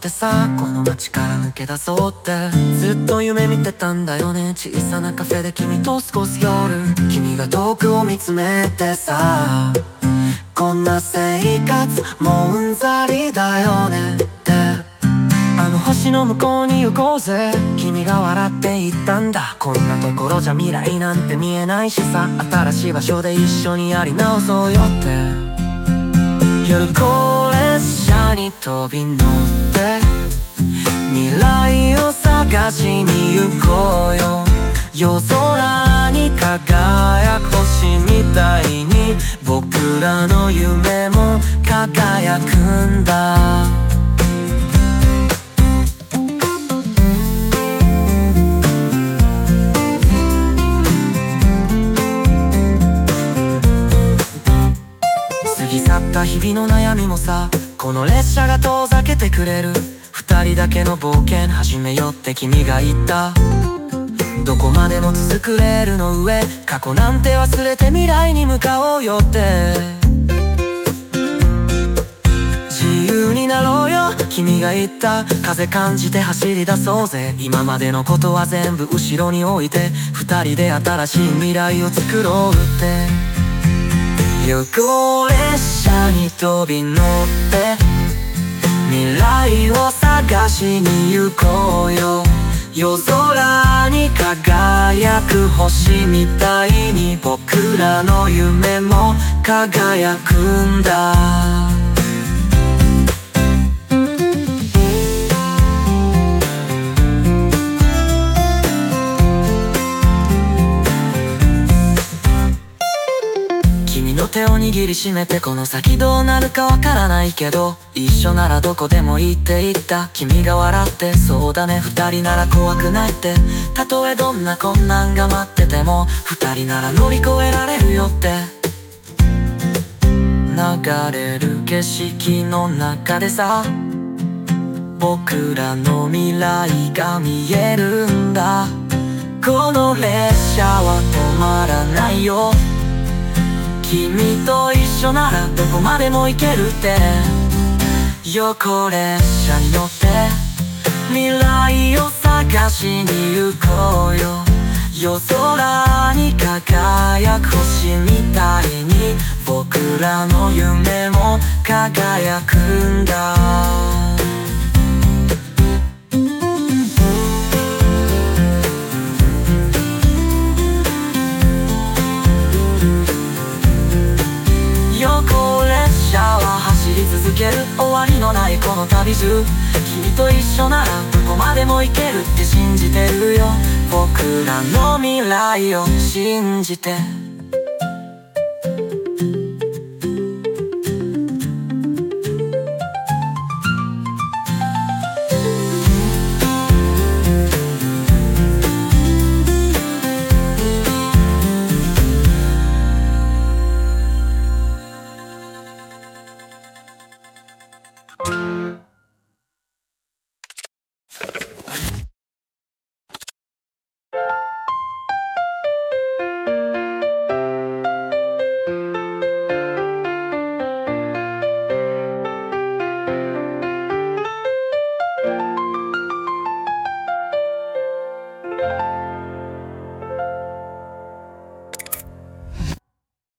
さ、この街から抜け出そうってずっと夢見てたんだよね。小さなカフェで君と過ごす夜、君が遠くを見つめてさ、こんな生活もうんざりだよねって、あの星の向こうに行こうぜ、君が笑って言ったんだ。こんなところじゃ未来なんて見えないしさ、新しい場所で一緒にやり直そうよって、夜行列車に飛び乗って未来を探しに行こうよ。夜空に輝く星みたいに僕らの夢も輝くんだ。過ぎ去った日々の悩みもさ、この列車が遠ざけてくれる。二人だけの冒険始めよって君が言った。どこまでも続くレールの上、過去なんて忘れて未来に向かおうよって、自由になろうよ君が言った。風感じて走り出そうぜ、今までのことは全部後ろに置いて、二人で新しい未来を作ろうって、夜行列車に飛び乗って未来を探しに行こうよ。夜空に輝く星みたいに僕らの夢も輝くんだ。君の手を握りしめて、この先どうなるかわからないけど一緒ならどこでもいいって言った。君が笑って、そうだね二人なら怖くないって、たとえどんな困難が待ってても二人なら乗り越えられるよって、流れる景色の中でさ、僕らの未来が見えるんだ。この列車は止まらないよ、君と一緒ならどこまでも行けるって、横列車に乗って未来を探しに行こうよ。夜空に輝く星みたいに僕らの夢も輝くんだ。横列車は走り続ける、終わりのないこの旅中、君と一緒ならどこまでも行けるって信じてるよ。僕らの未来を信じて。